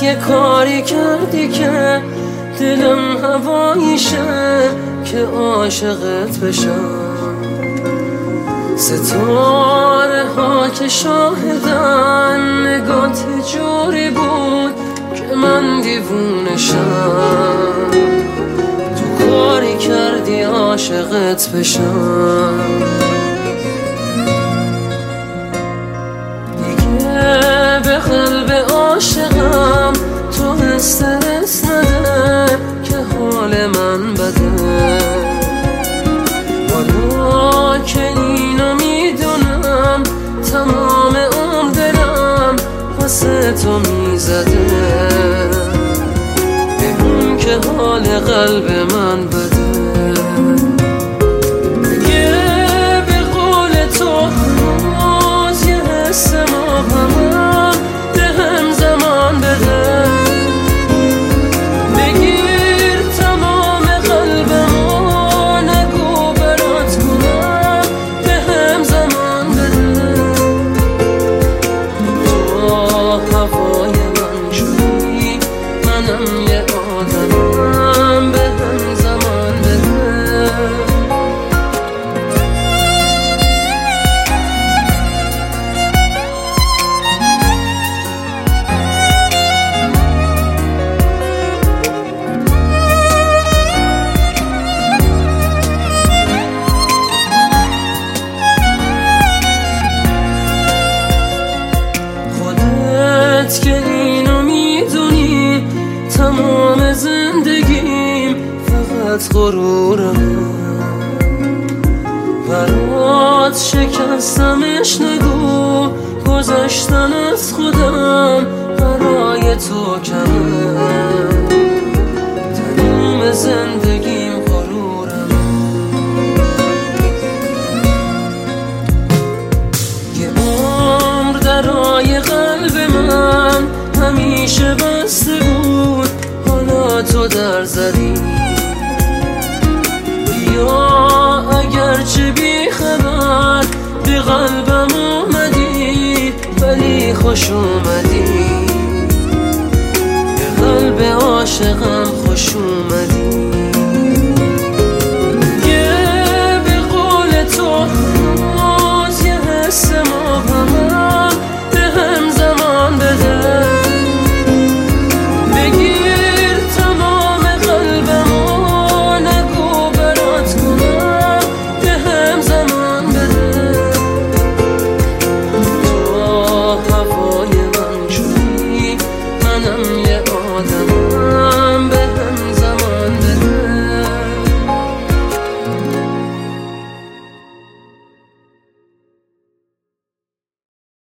یه کاری کردی که دلم هواییشه که عاشقت بشم. ستاره ها که شاهدن نگات جوری بود که من دیوونشم. تو کاری کردی عاشقت بشم. دیگه به قلب عاشقم تو استرس نده که حال من بده. حالا که اینو میدونم تمام عمر دلم واسه تو میزده. بگم که حال قلب من بده. دیگه به قول تو هنوز یه حس مبهمم بهم زمان بده. بگیر تمام قلبمو نگو برات کنم بهم زمان بده. تو هوای من شدی منم یه آدمم بهم زمان بده. که اینو میدونی تمام زندگیم فقط غرورم. برات شکستمش نگو گذشتن از خودم برای تو کمه. تمام زندگیم غرورم. یه عمر درای قلب من همیشه بسته بود حالا تو در زدی. بیا اگرچه بی خبر به قلبم اومدی ولی خوش اومدی. به قلب عاشقم خوش اومدی.